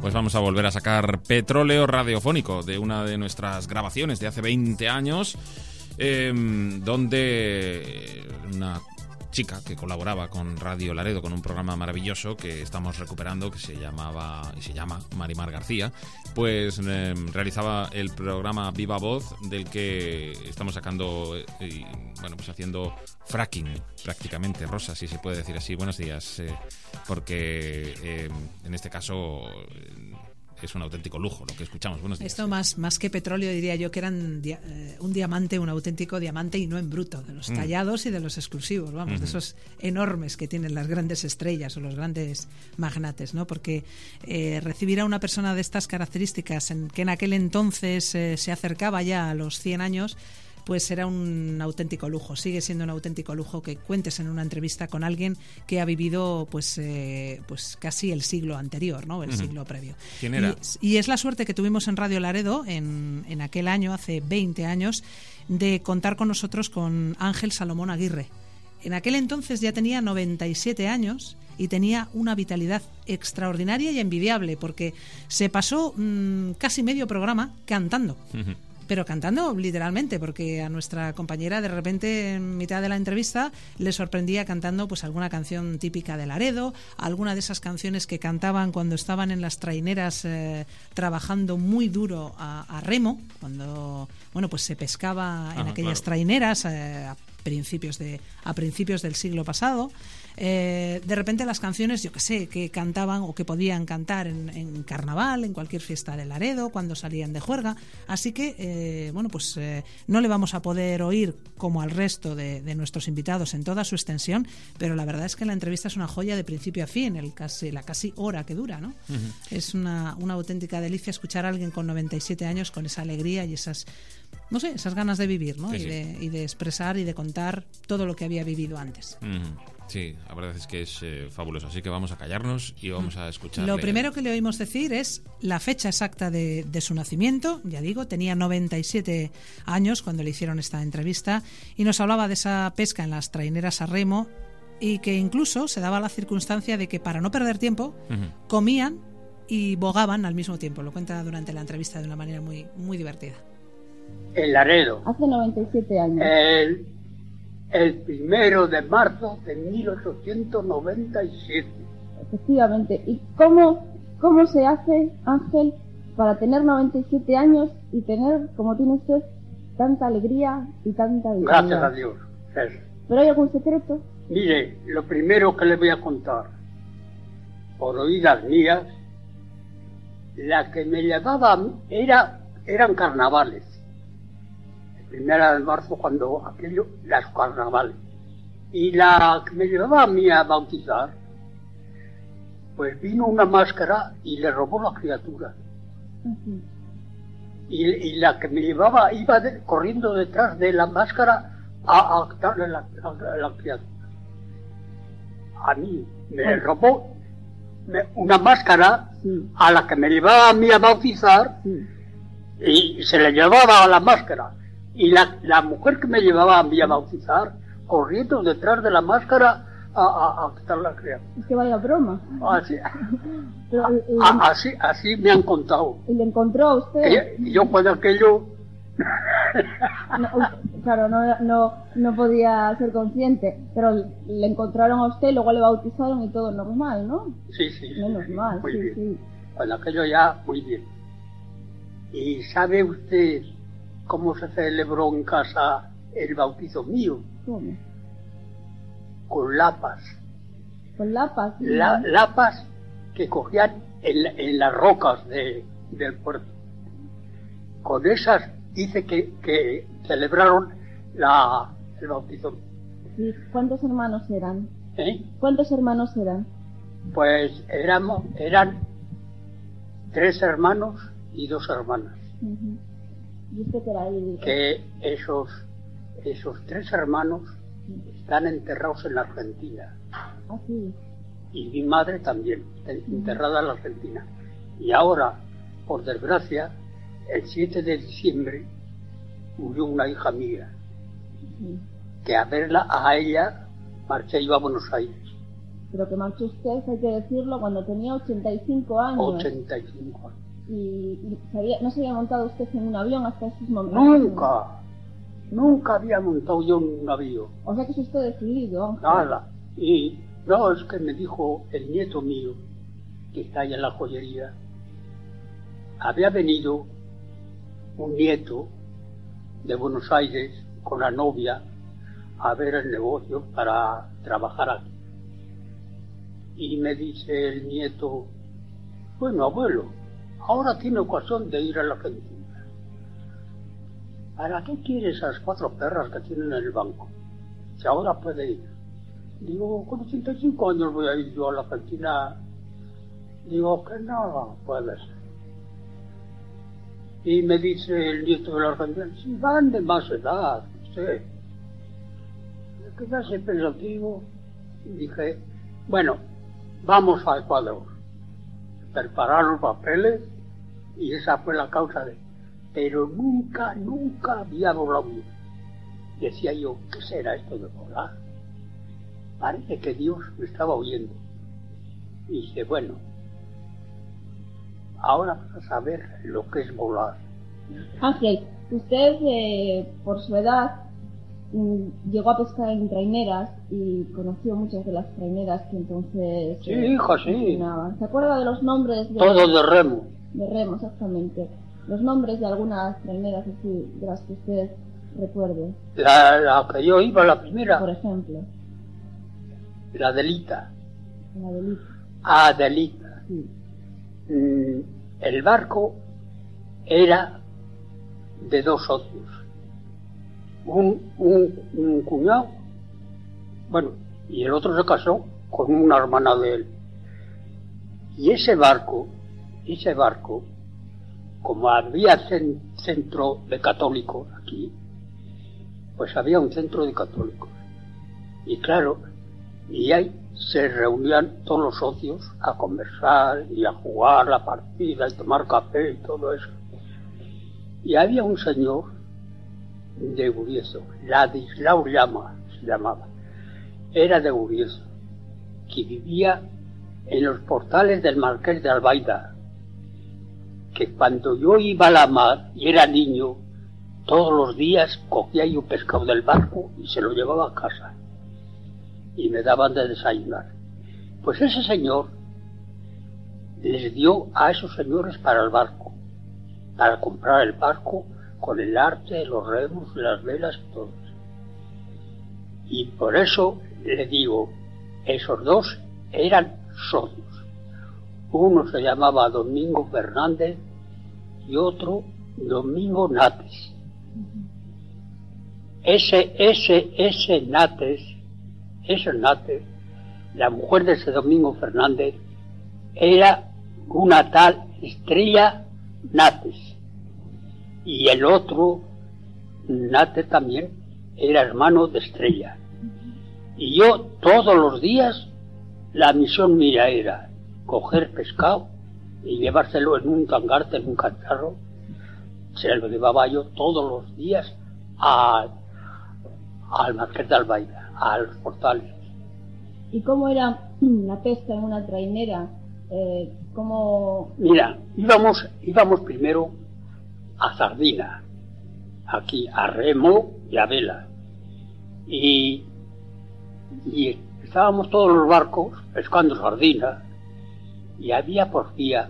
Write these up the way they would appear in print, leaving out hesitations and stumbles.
Pues vamos a volver a sacar petróleo radiofónico de una de nuestras grabaciones de hace 20 años, donde una chica que colaboraba con Radio Laredo con un programa maravilloso que estamos recuperando, que se llamaba y se llama Marimar García, pues realizaba el programa Viva Voz, del que estamos sacando bueno, pues haciendo fracking prácticamente. Rosa, si se puede decir así. Buenos días, porque en este caso es un auténtico lujo lo que escuchamos. Buenos días. Esto más que petróleo, diría yo que eran un diamante, un auténtico diamante, y no en bruto, de los tallados y de los exclusivos, vamos, de esos enormes que tienen las grandes estrellas o los grandes magnates, ¿no? Porque recibir a una persona de estas características, que en aquel entonces se acercaba ya a los 100 años, pues era un auténtico lujo. Sigue siendo un auténtico lujo que cuentes en una entrevista con alguien que ha vivido pues casi el siglo anterior, ¿no? El siglo previo. ¿Quién era? Y es la suerte que tuvimos en Radio Laredo en aquel año, hace 20 años, de contar con nosotros con Ángel Salomón Aguirre. En aquel entonces ya tenía 97 años y tenía una vitalidad extraordinaria y envidiable, porque se pasó casi medio programa cantando. Pero cantando literalmente, porque a nuestra compañera de repente en mitad de la entrevista le sorprendía cantando pues alguna canción típica de Laredo, alguna de esas canciones que cantaban cuando estaban en las traineras trabajando muy duro a remo, cuando pues se pescaba en aquellas traineras a principios del siglo pasado. De repente las canciones, yo que sé, que cantaban o que podían cantar en carnaval, en cualquier fiesta de Laredo, cuando salían de juerga. Así que, no le vamos a poder oír como al resto de nuestros invitados en toda su extensión, pero la verdad es que la entrevista es una joya de principio a fin, la casi hora que dura, ¿no? Es una auténtica delicia escuchar a alguien con 97 años con esa alegría y esas ganas de vivir, ¿no? Sí, y de expresar y de contar todo lo que había vivido antes. Sí, la verdad es que es fabuloso. Así que vamos a callarnos y vamos a escucharle. Lo primero que le oímos decir es la fecha exacta de su nacimiento. Ya digo, tenía 97 años cuando le hicieron esta entrevista y nos hablaba de esa pesca en las traineras a remo, y que incluso se daba la circunstancia de que para no perder tiempo comían y bogaban al mismo tiempo. Lo cuenta durante la entrevista de una manera muy, muy divertida. En Laredo. Hace 97 años. El 1 de marzo de 1897. Efectivamente. ¿Y cómo se hace, Ángel, para tener 97 años y tener, como tiene usted, tanta alegría y tanta vitalidad? Gracias a Dios. Eso. ¿Pero hay algún secreto? Mire, lo primero que le voy a contar, por oídas mías, la que me llevaba eran carnavales. El 1 de marzo, cuando las carnavales. Y la que me llevaba a mí a bautizar, pues vino una máscara y le robó la criatura. Y la que me llevaba iba corriendo detrás de la máscara a quitarle la criatura. A mí me robó una máscara a la que me llevaba a mí a bautizar y se le llevaba a la máscara. Y la mujer que me llevaba a mí a bautizar, corriendo detrás de la máscara a quitar la criatura. Es que vaya broma. Así, Pero, así me han contado. ¿Y le encontró a usted? Yo cuando aquello... Claro, no podía ser consciente, pero le encontraron a usted, luego le bautizaron y todo normal, ¿no? Sí. Menos mal, muy sí, bien. sí. Cuando aquello ya, muy bien. ¿Y sabe usted cómo se celebró en casa el bautizo mío? ¿Cómo? Con lapas. ¿Con lapas? Lapas que cogían en las rocas del puerto. Con esas dice que celebraron el bautizo. ¿Y cuántos hermanos eran? ¿Cuántos hermanos eran? Pues eran 3 hermanos y 2 hermanas. ¿Y usted qué era ahí? Que esos 3 hermanos están enterrados en la Argentina. ¿Ah, sí? Y mi madre también, enterrada en la Argentina. Y ahora, por desgracia, el 7 de diciembre murió una hija mía, que a verla a ella marché yo a Buenos Aires. pero que marchó usted, hay que decirlo, cuando tenía 85 años. 85 años. ¿Y no se había montado usted en un avión hasta esos momentos? Nunca había montado yo en un avión. O sea que es usted decidido, Ángel. Nada. Y no, es que me dijo el nieto mío, que está ahí en la joyería, había venido un nieto de Buenos Aires con la novia a ver el negocio para trabajar aquí. Y me dice el nieto, bueno, abuelo, ahora tiene ocasión de ir a la Argentina. ¿Para qué quiere esas 4 perras que tienen en el banco? Si ahora puede ir. Digo, con 85 años voy a ir yo a la Argentina. Digo, que no puede ser. Y me dice el nieto de la Argentina, si van de más edad, no sé. Quedase pensativo y dije, bueno, vamos a Ecuador. Preparar los papeles y esa fue la causa de... Pero nunca había volado. Decía yo, ¿qué será esto de volar? Parece que Dios me estaba oyendo. Y dije, bueno, ahora vas a saber lo que es volar. Ángel, usted por su edad llegó a pescar en traineras y conoció muchas de las traineras que entonces... Sí, hija, sí. ¿Se acuerda de los nombres? Todo de remo. De remo, exactamente. Los nombres de algunas traineras así, de las que usted recuerde. La que yo iba, la primera. Por ejemplo. La Adelita. La Adelita. Adelita. Sí. El barco era de 2 socios. Un cuñado, bueno, y el otro se casó con una hermana de él. Y ese barco, como había centro de católicos aquí, pues había un centro de católicos. Y claro, y ahí se reunían todos los socios a conversar y a jugar la partida y tomar café y todo eso. Y había un señor de Guriezo, Ladislao Llama se llamaba, era de Guriezo, que vivía en los portales del Marqués de Albaida, que cuando yo iba a la mar y era niño, todos los días cogía yo pescado del barco y se lo llevaba a casa y me daban de desayunar. Pues ese señor les dio a esos señores para el barco, para comprar el barco con el arte, los remos, las velas y todo eso. Y por eso le digo, esos dos eran socios. Uno se llamaba Domingo Fernández y otro Domingo Nates. Ese Nates, la mujer de ese Domingo Fernández, era una tal Estrella Nates. Y el otro, Nates también, era hermano de Estrella. Y yo todos los días, la misión mía era coger pescado y llevárselo en un tangarte, en un cacharro. Se lo llevaba yo todos los días al Marqués de Albaida, a los portales. ¿Y cómo era la pesca en una trainera? Mira, íbamos primero a sardina, aquí a remo y a vela. Y estábamos todos los barcos pescando sardina y había porfía.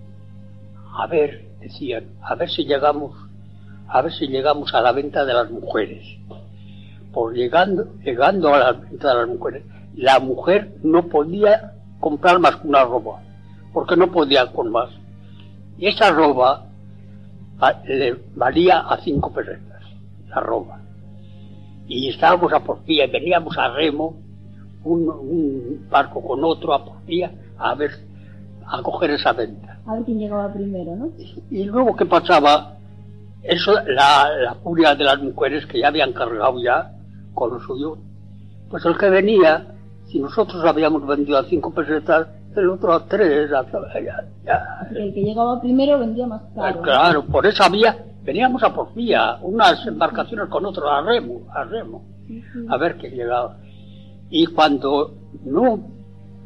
Decían, a ver si llegamos a la venta de las mujeres. Pues llegando a la venta de las mujeres, la mujer no podía comprar más que una ropa, porque no podía con más. Y esa ropa le valía a 5 pesetas, la ropa. Y estábamos a porfía, veníamos a remo, un barco con otro a porfía, a coger esa venta. A ver quién llegaba primero, ¿no? Y luego, ¿qué pasaba? Eso, la furia de las mujeres que ya habían cargado ya con lo suyo, pues el que venía, si nosotros habíamos vendido a 5 pesetas, el otro a 3, ya. El que llegaba primero vendía más caro. Claro, por esa vía veníamos a porfía, unas embarcaciones con otras a remo, Sí. a ver quién llegaba. Y cuando no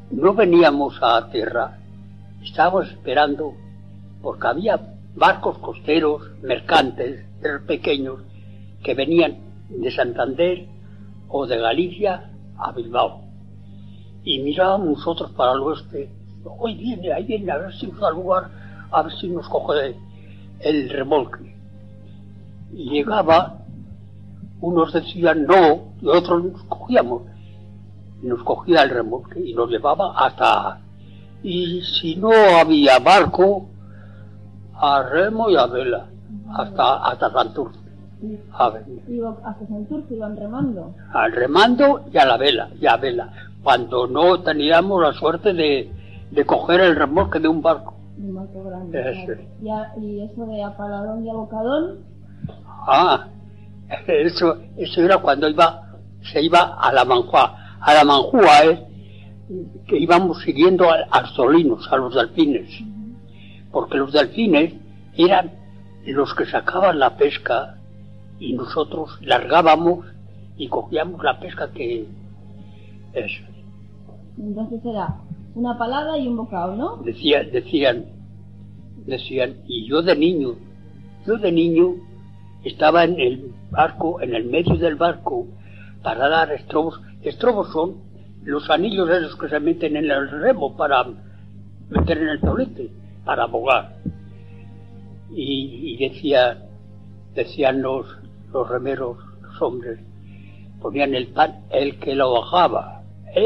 no veníamos a tierra, estábamos esperando, porque había barcos costeros, mercantes, pequeños, que venían de Santander o de Galicia a Bilbao. Y mirábamos nosotros para el oeste, hoy viene, ahí viene, a ver si nos da lugar, a ver si nos coge el remolque. Y llegaba, unos decían no, y otros nos cogíamos. Y nos cogía el remolque y nos llevaba hasta... Y si no había barco, a remo y a vela, hasta Santurce. Hasta Santurce iban remando. Al remando y a la vela, cuando no teníamos la suerte de coger el remolque de un barco. Un barco grande. Claro. ¿Y eso de apaladón y abocadón? Eso era cuando se iba a la Manjúa, que íbamos siguiendo a los solinos, a los delfines, porque los delfines eran los que sacaban la pesca y nosotros largábamos y cogíamos la pesca que eso. Entonces era una palada y un bocado, ¿no? Decían, y yo de niño estaba en el barco, en el medio del barco, para dar estrobos. Estrobos son los anillos esos que se meten en el remo para meter en el tablete, para abogar. Y decían los remeros, los hombres, ponían el pan, el que lo bajaba,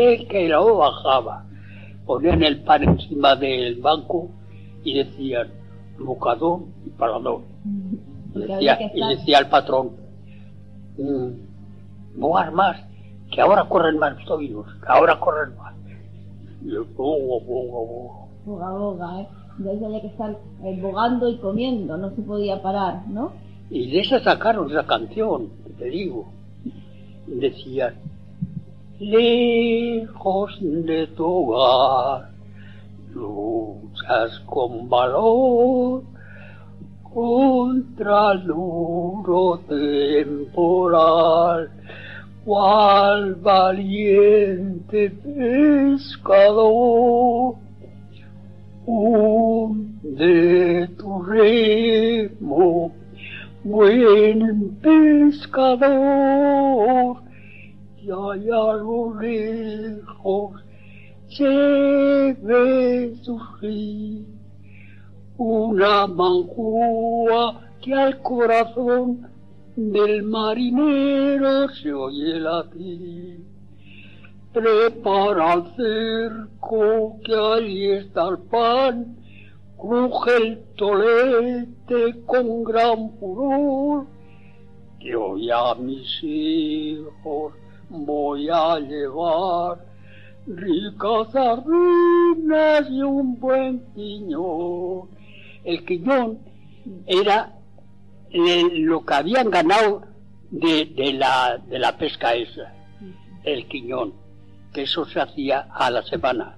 ponían el pan encima del banco y decían bocadón y paladón. Y decía el patrón, bogar más, que ahora corren más los tobinos, Y yo, boga, Entonces había que estar bogando y comiendo, no se podía parar, ¿no? Y de esa sacaron esa canción, que te digo. Decían, lejos de tu hogar, luchas con valor contra el duro temporal, cual valiente pescador, hunde tu remo, buen pescador, y allá a lo lejos se ve surgir una manjúa que al corazón del marinero se oye latir. Prepara el cerco, que allí está el pan, cruje el tolete con gran furor, que hoy a mis hijos voy a llevar ricas sardinas y un buen quiñón. El quiñón era lo que habían ganado de la pesca esa, el quiñón, que eso se hacía a la semana.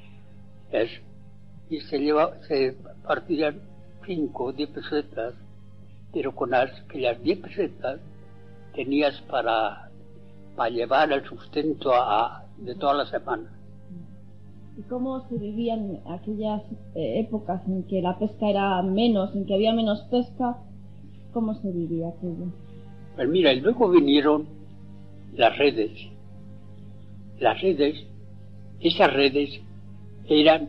Y se partían 5 o 10 pesetas, pero con aquellas 10 pesetas tenías para llevar el sustento de toda la semana. ¿Y cómo se vivían aquellas épocas en que la pesca era menos, en que había menos pesca? ¿Cómo se vivía aquello? Pues mira, y luego vinieron las redes. Esas redes eran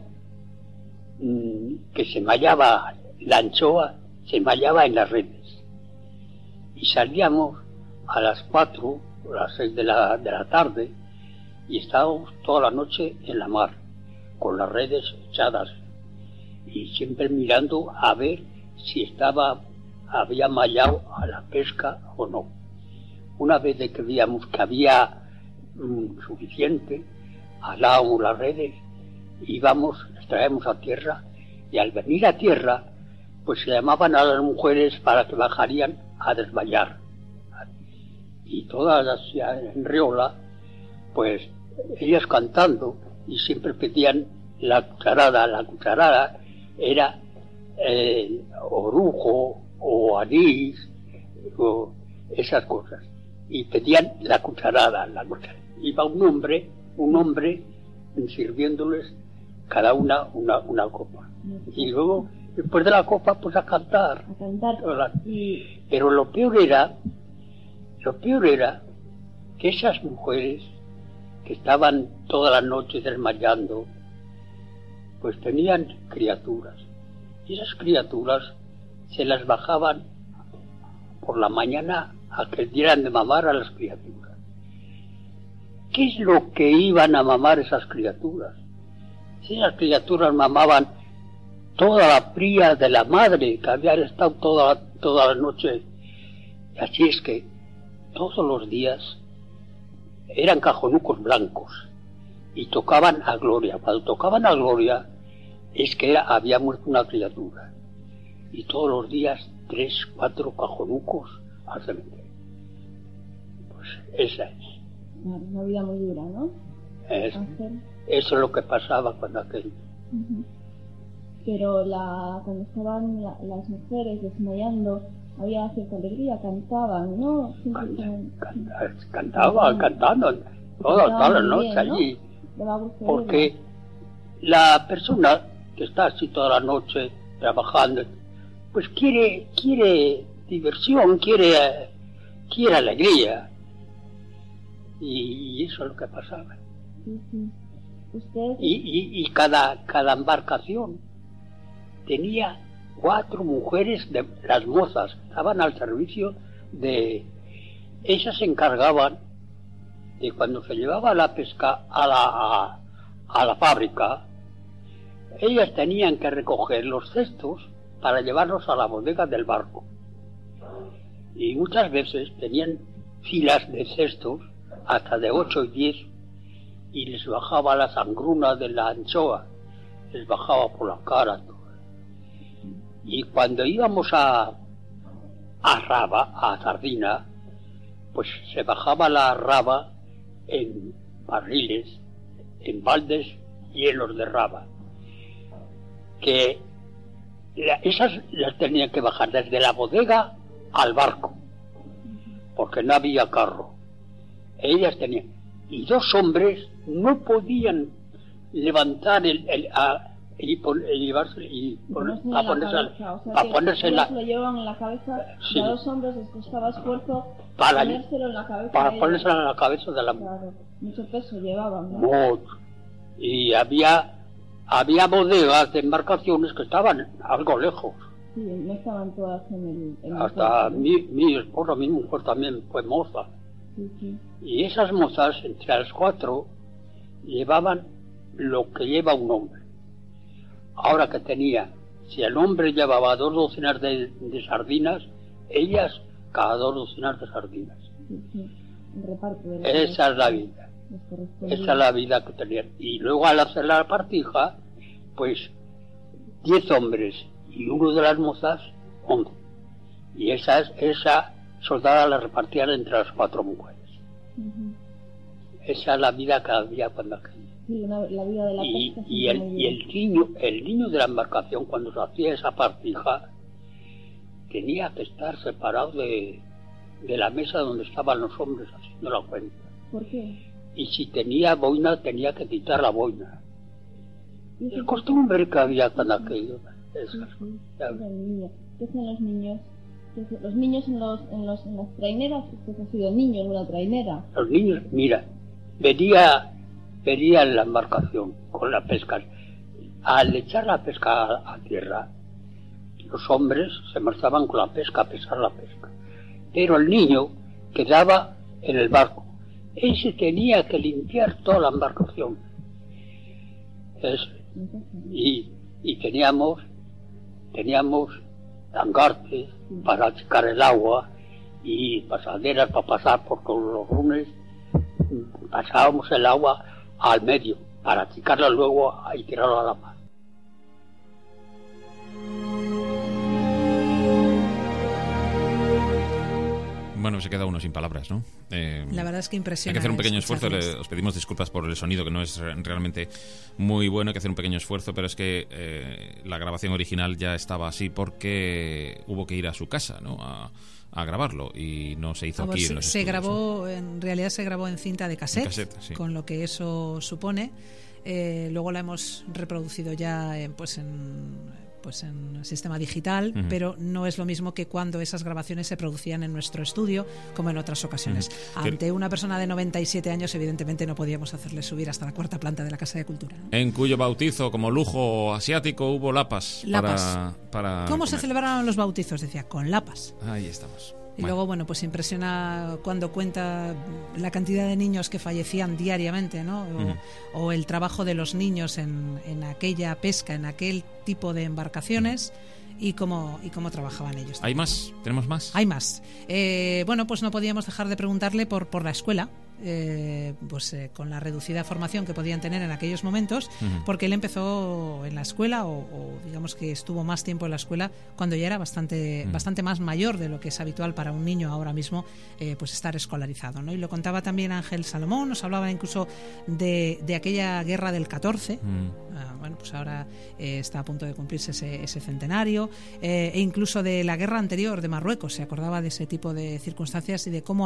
que se mallaba la anchoa, se mallaba en las redes. Y salíamos a las 4 o las 6 de la tarde y estábamos toda la noche en la mar, con las redes echadas y siempre mirando a ver si había mallado a la pesca o no. Una vez de que veíamos que había suficiente, alábamos las redes, las traíamos a tierra, y al venir a tierra, pues se llamaban a las mujeres para que bajarían a desmayar. Y todas las en Riola, pues ellas cantando, y siempre pedían la cucharada. La cucharada era orujo o anís o esas cosas, y pedían la cucharada. Iba un hombre sirviéndoles cada una copa. Y luego, después de la copa, pues a cantar. A cantar. Pero lo peor era que esas mujeres que estaban toda la noche desmayando, pues tenían criaturas. Y esas criaturas se las bajaban por la mañana a que dieran de mamar a las criaturas. ¿Qué es lo que iban a mamar esas criaturas? Si esas criaturas mamaban toda la cría de la madre, que habían estado toda la noche. Así es que todos los días eran cajonucos blancos y tocaban a Gloria. Cuando tocaban a Gloria es que había muerto una criatura. Y todos los días 3, 4 cajonucos al cementerio. Pues esa es. Una vida muy dura, ¿no? Eso es lo que pasaba cuando aquel. Pero cuando estaban las mujeres desmayando, había cierta alegría, cantaban, ¿no? Cantaban, cantando toda la noche allí. Porque la persona que está así toda la noche trabajando, pues quiere diversión, quiere alegría. Y eso es lo que pasaba. ¿Usted? Y cada embarcación tenía 4 mujeres, las mozas, estaban al servicio de... Ellas se encargaban de cuando se llevaba la pesca a la fábrica, ellas tenían que recoger los cestos para llevarlos a la bodega del barco. Y muchas veces tenían filas de cestos, hasta de 8 y 10, y les bajaba la sangruna de la anchoa, les bajaba por la cara. Y cuando íbamos a raba, a sardina, pues se bajaba la raba en barriles, en baldes llenos de raba, que esas las tenían que bajar desde la bodega al barco, porque no había carro. Ellas tenían, y 2 hombres no podían levantar ponerse en la lo llevaban en la cabeza, sí. A 2 hombres les costaba esfuerzo ponérselo en la cabeza. Para ponérselo en la cabeza de la mujer. Claro, mucho peso llevaban, ¿no? Mucho. Y había bodegas de embarcaciones que estaban algo lejos. Sí, no estaban todas en el hasta mi esposa, mi mujer también fue moza. Sí. Y esas mozas, entre las 4, llevaban lo que lleva un hombre. Ahora que tenía, si el hombre llevaba 2 docenas de sardinas, ellas cada 2 docenas de sardinas. Sí. El reparto esa es la vida. Esa es la vida que tenían. Y luego al hacer la partija, pues 10 hombres y uno de las mozas, 11. Y esa soldada la repartían entre las 4 mujeres. Esa es la vida que había cuando aquello. Sí, la vida de la pesca. Y el niño de la embarcación, cuando se hacía esa partija, tenía que estar separado de la mesa donde estaban los hombres haciendo la cuenta. ¿Por qué? Y si tenía boina, tenía que quitar la boina. Es costumbre que había cuando aquello. ¿Qué hacen los niños? Los niños en las traineras, usted ha sido niño en una trainera. Los niños, mira, venía en la embarcación con la pesca. Al echar la pesca a tierra, los hombres se marchaban con la pesca a pesar la pesca. Pero el niño quedaba en el barco. Él se tenía que limpiar toda la embarcación. Y teníamos tangartes para achicar el agua y pasaderas para pasar por todos los runes. Pasábamos el agua al medio para achicarla luego y tirarla a la mar. Bueno, se queda uno sin palabras, ¿no? La verdad es que impresiona. Hay que hacer un pequeño esfuerzo. Os pedimos disculpas por el sonido, que no es realmente muy bueno. Hay que hacer un pequeño esfuerzo, pero es que la grabación original ya estaba así porque hubo que ir a su casa, ¿no? A grabarlo, y no se hizo aquí en los estudios, grabó, en realidad se grabó en cinta de cassette, sí. con lo que eso supone. Luego la hemos reproducido ya en sistema digital, pero no es lo mismo que cuando esas grabaciones se producían en nuestro estudio, como en otras ocasiones. Ante una persona de 97 años, evidentemente no podíamos hacerle subir hasta la 4ª planta de la Casa de Cultura, ¿no? En cuyo bautizo, como lujo asiático, hubo lapas. Para ¿Cómo comer. se celebraron los bautizos? Decía, con lapas. Ahí estamos. Y luego, pues impresiona cuando cuenta la cantidad de niños que fallecían diariamente, ¿no? O el trabajo de los niños en aquella pesca, en aquel tipo de embarcaciones, y cómo trabajaban ellos. ¿Hay más? ¿Tenemos más? Hay más. Pues no podíamos dejar de preguntarle por la escuela. Con la reducida formación que podían tener en aquellos momentos, porque él empezó en la escuela o digamos que estuvo más tiempo en la escuela cuando ya era bastante más mayor de lo que es habitual para un niño ahora mismo, estar escolarizado, ¿no? Y lo contaba también Ángel Salomón, nos hablaba incluso de aquella guerra del 14. Pues ahora está a punto de cumplirse ese centenario, e incluso de la guerra anterior de Marruecos. Se acordaba de ese tipo de circunstancias y de cómo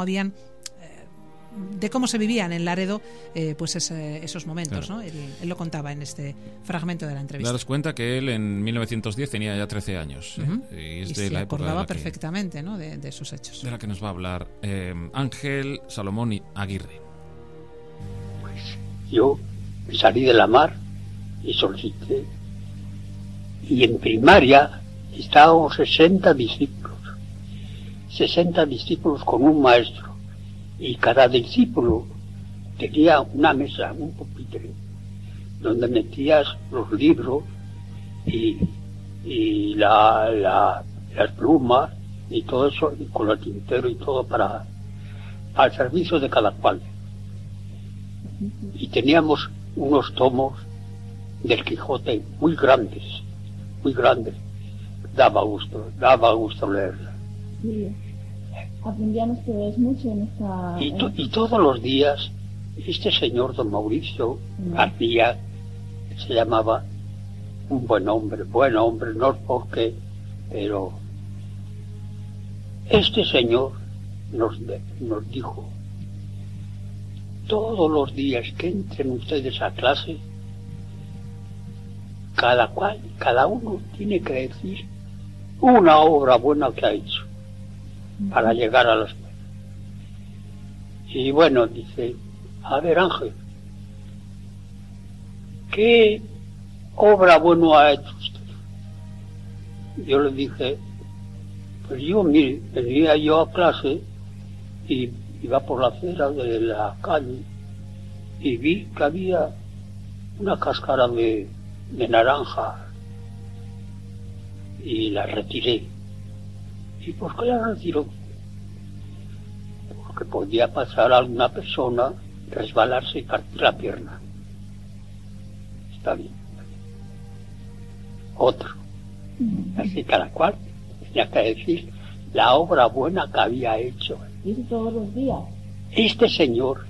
se vivían en Laredo esos momentos, claro. ¿No? Él lo contaba en este fragmento de la entrevista. Daros cuenta que él en 1910 tenía ya 13 años. Y se acordaba perfectamente, ¿no? de esos hechos. De la que nos va a hablar Ángel Salomón Aguirre. Pues yo salí de la mar y solicité. Y en primaria estábamos 60 discípulos con un maestro. Y cada discípulo tenía una mesa, un pupitre, donde metías los libros y las plumas y todo eso, y con el tintero y todo al servicio de cada cual. Y teníamos unos tomos del Quijote muy grandes. Daba gusto leerla. Sí. Aprendían ustedes mucho en esta... Y todos los días, este señor don Mauricio García, se llamaba un buen hombre, no es porque, pero este señor nos dijo, todos los días que entren ustedes a clase, cada uno tiene que decir una obra buena que ha hecho para llegar a la escuela. Y bueno, dice, a ver, Ángel, ¿qué obra buena ha hecho usted? Yo le dije, pues yo, mire, venía yo a clase y iba por la acera de la calle y vi que había una cáscara de naranja y la retiré. ¿Y por qué la retiró? Porque podía pasar a alguna persona, resbalarse y partir la pierna. Está bien. Otro. Así cada cual tenía que decir la obra buena que había hecho. ¿Y todos los días? Este señor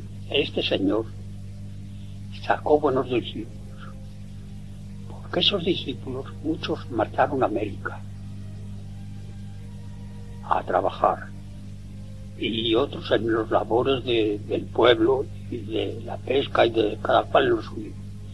sacó buenos discípulos. Porque esos discípulos, muchos marcharon a América a trabajar, y otros en los labores del pueblo y de la pesca y de cada cual en lo suyo.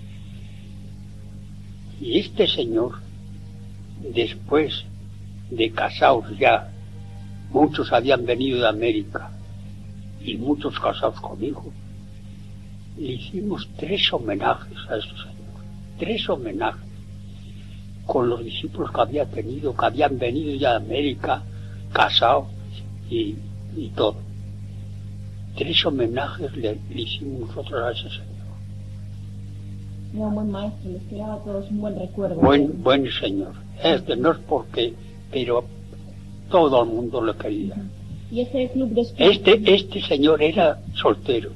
Y este señor, después de casados ya, muchos habían venido de América y muchos casados conmigo, le hicimos 3 homenajes a este señor, 3 homenajes con los discípulos que había tenido, que habían venido ya de América, casados y todo. 3 homenajes le hicimos nosotros a ese señor. Era un buen maestro, les quedaba a todos un buen recuerdo. Buen señor. No es porque, pero todo el mundo lo quería. ¿Y ese club de escuela? Este señor era soltero.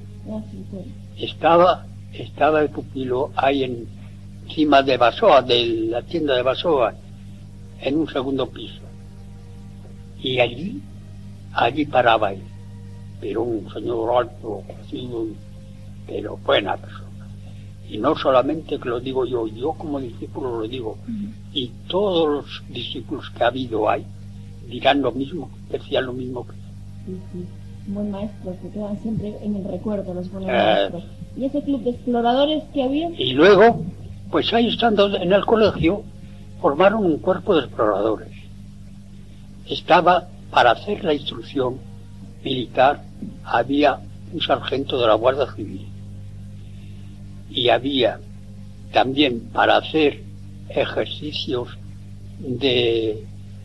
Estaba de pupilo ahí encima de Basoa, de la tienda de Basoa, en un segundo piso. Y allí paraba él, pero un señor alto, conocido, pero buena persona. Y no solamente que lo digo yo como discípulo lo digo, y todos los discípulos que ha habido ahí dirán lo mismo, decían lo mismo que yo. Un buen maestro, se quedan siempre en el recuerdo los buenos maestros. ¿Y ese club de exploradores que había? Y luego, pues ahí estando en el colegio, formaron un cuerpo de exploradores. Estaba, para hacer la instrucción militar, había un sargento de la Guardia Civil. Y había también, para hacer ejercicios de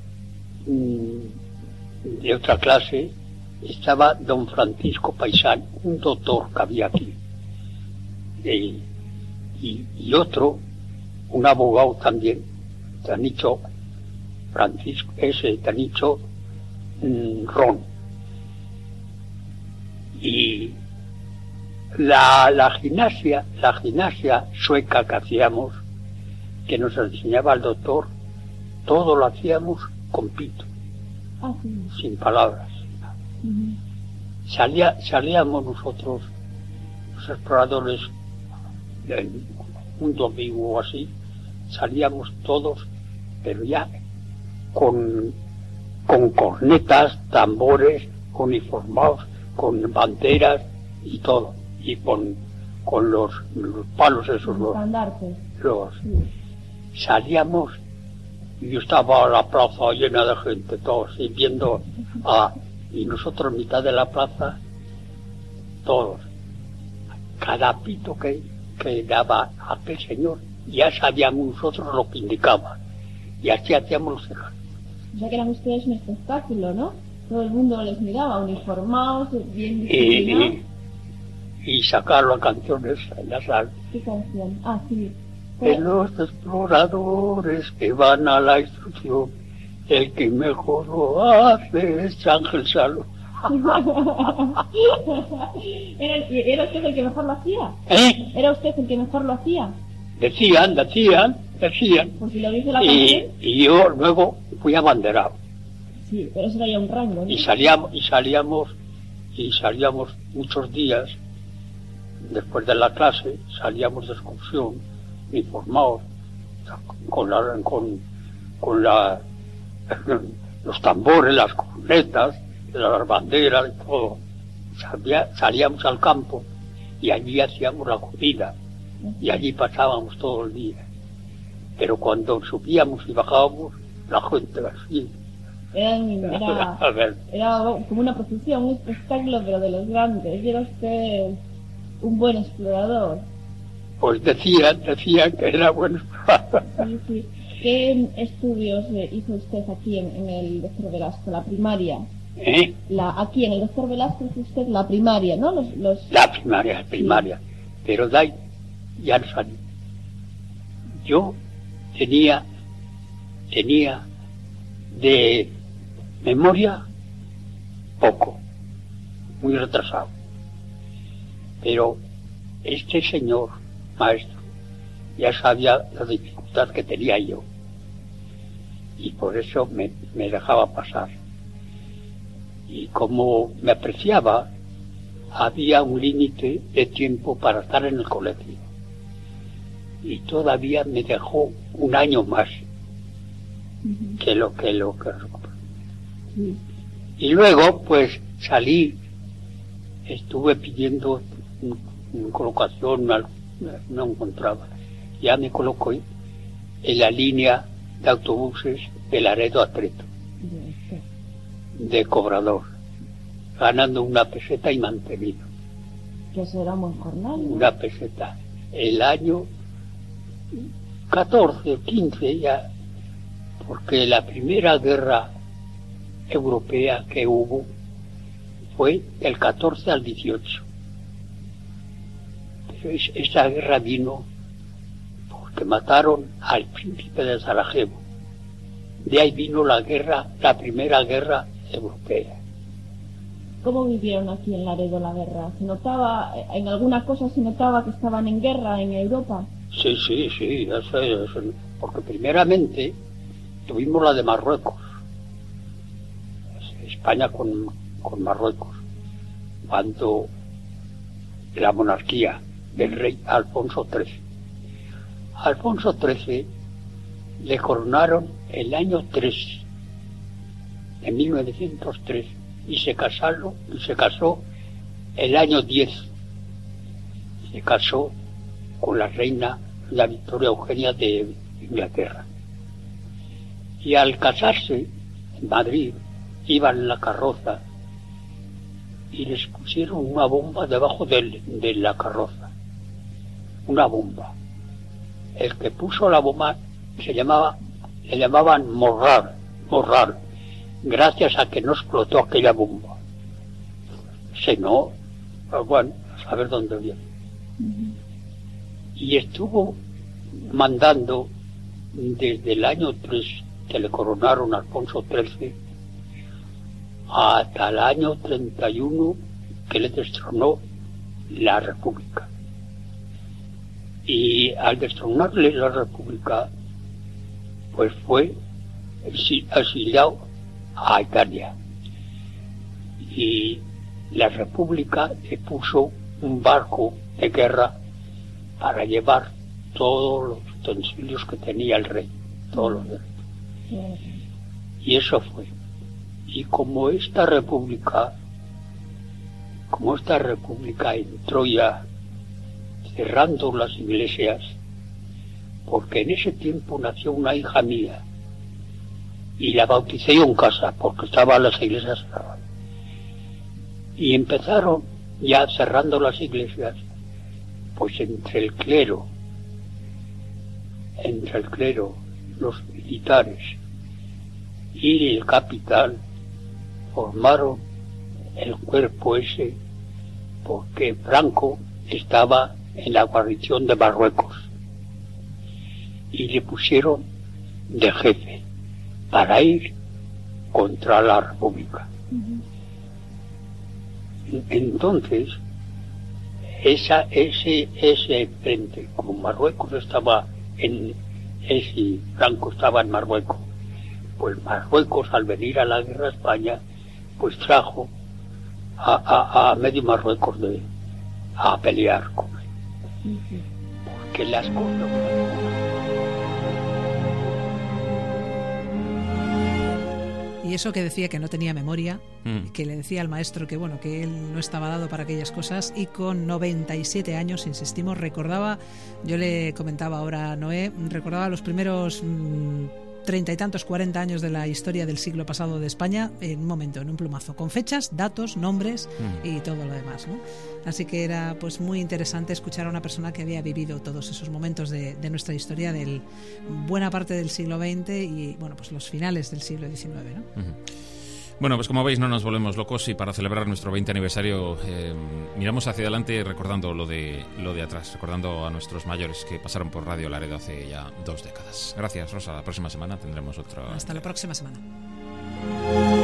otra clase, estaba don Francisco Paisán, un doctor que había aquí. Y otro, un abogado también, Tanicho Francisco, Tanicho Ron. Y la gimnasia sueca que hacíamos, que nos enseñaba el doctor, todo lo hacíamos con pito, sin palabras. Salíamos nosotros, los exploradores, un domingo o así, salíamos todos, pero ya con cornetas, tambores, uniformados, con banderas y todo, y con los palos esos, salíamos, y yo estaba la plaza llena de gente, todos, y viendo y nosotros mitad de la plaza, todos, cada pito que daba aquel señor, ya sabíamos nosotros lo que indicaba, y así hacíamos los cejas. O sea que eran ustedes un espectáculo, ¿no? Todo el mundo les miraba, uniformados, bien disciplinados. Y sacar las canciones, ya sabes. ¿Qué canción? Sí. De los exploradores que van a la instrucción, el que mejor lo hace es Ángel Salomón. ¿Era usted el que mejor lo hacía? ¿Era usted el que mejor lo hacía? Decían. Pues si lo dice la canción. Y yo luego fui abanderado. Sí, pero eso era ya un rango, ¿no? Y salíamos muchos días, después de la clase, salíamos de excursión, uniformados, con los tambores, las cornetas, las banderas y todo. Salíamos al campo y allí hacíamos la comida y allí pasábamos todo el día. Pero cuando subíamos y bajábamos, la gente así. Era como una procesión, un espectáculo, pero de los grandes. Y era usted un buen explorador. Pues decían que era buen explorador. Sí. ¿Qué estudios hizo usted aquí en el Doctor Velasco, la primaria? Aquí en el Doctor Velasco hizo usted la primaria, ¿no? La primaria. Sí. Pero de ahí ya no salí. Yo tenía de memoria poco, muy retrasado. Pero este señor maestro ya sabía la dificultad que tenía yo y por eso me dejaba pasar. Y como me apreciaba, había un límite de tiempo para estar en el colegio y todavía me dejó un año más que lo que y luego pues salí, estuve pidiendo una colocación, no encontraba, ya me colocó en la línea de autobuses de Laredo a Treto, de cobrador, ganando 1 peseta y mantenido. ¿Qué será un buen jornal? 1 peseta. El año 14 o 15 ya, porque la primera guerra europea que hubo fue del 14 al 18. Pero esa guerra vino porque mataron al príncipe de Sarajevo. De ahí vino la primera guerra europea. ¿Cómo vivieron aquí en Laredo la guerra? ¿Se notaba, en alguna cosa se notaba que estaban en guerra en Europa? Sí, eso, porque primeramente tuvimos la de Marruecos, España con Marruecos, cuando la monarquía del rey Alfonso XIII. Alfonso XIII le coronaron el año 3, en 1903, y se casó el año 10. Se casó con la reina, la Victoria Eugenia de Inglaterra. Y al casarse en Madrid, iban en la carroza y les pusieron una bomba debajo de la carroza. Una bomba. El que puso la bomba le llamaban Morral, gracias a que no explotó aquella bomba. Si no, bueno, a saber dónde viene. Y estuvo mandando desde el año 3, que le coronaron a Alfonso XIII, hasta el año 31, que le destronó la República. Y al destronarle la República, pues fue exiliado a Italia. Y la República le puso un barco de guerra para llevar todos los utensilios que tenía el rey, todos los derechos. Y eso fue. Y como esta república entró ya cerrando las iglesias, porque en ese tiempo nació una hija mía y la bauticé yo en casa porque estaban las iglesias cerradas. Y empezaron ya cerrando las iglesias, pues entre el clero, los militares y el capital formaron el cuerpo ese, porque Franco estaba en la guarnición de Marruecos y le pusieron de jefe para ir contra la República. Entonces ese frente, como Marruecos estaba Franco estaba en Marruecos, pues Marruecos, al venir a la guerra a España, pues trajo a medio Marruecos a pelear con él. Porque las cosas... Y eso que decía que no tenía memoria, que le decía al maestro que bueno, que él no estaba dado para aquellas cosas, y con 97 años, insistimos, recordaba, yo le comentaba ahora a Noé, recordaba los primeros 30 y tantos, 40 años de la historia del siglo pasado de España en un momento, en un plumazo, con fechas, datos, nombres y todo lo demás, ¿no? Así que era pues muy interesante escuchar a una persona que había vivido todos esos momentos de nuestra historia, de buena parte del siglo XX y bueno, pues los finales del siglo XIX, ¿no? Bueno, pues como veis no nos volvemos locos y para celebrar nuestro 20 aniversario miramos hacia adelante recordando lo de atrás, recordando a nuestros mayores que pasaron por Radio Laredo hace ya 2 décadas. Gracias, Rosa. La próxima semana tendremos otro... Hasta la próxima semana.